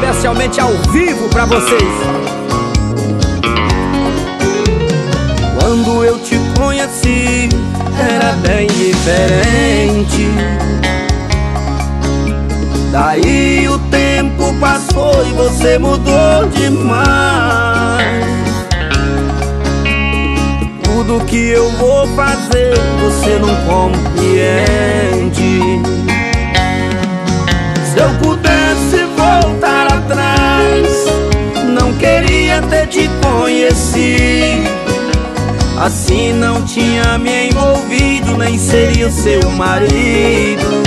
especialmente ao vivo pra vocês. Quando eu te conheci, era bem diferente. Daí o tempo passou e você mudou demais. Tudo que eu vou fazer você não compreende. Se eu pudesse voltar atrás, não queria ter te conhecido. Assim não tinha me envolvido, nem seria o seu marido.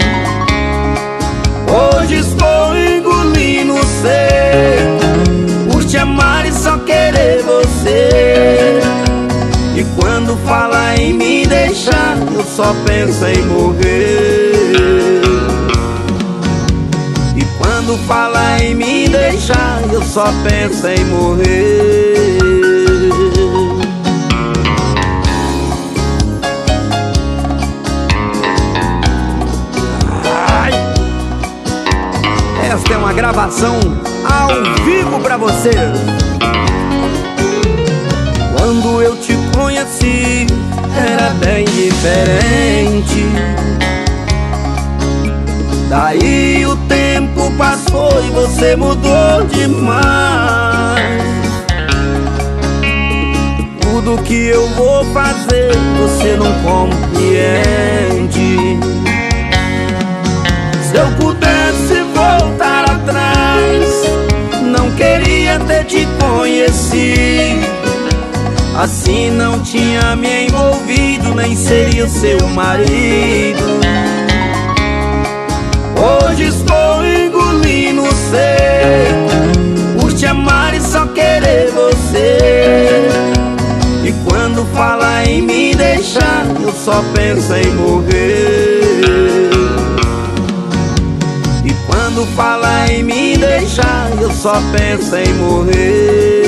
Hoje estou engolindo seco por te amar e só querer você. E quando fala em me deixar, eu só penso em morrer. E quando fala em me deixar, eu só penso em morrer. Esta é uma gravação ao vivo pra você. Quando eu te conheci, era bem diferente. Daí o tempo passou e você mudou demais. Tudo que eu vou fazer você não compreende. Se eu pudesse voltar atrás, não queria ter te conhecido. Assim não tinha me envolvido, nem seria o seu marido. Hoje estou engolindo seco por te amar e só querer você. E quando fala em me deixar, eu só penso em morrer. E quando fala em me deixar, eu só penso em morrer.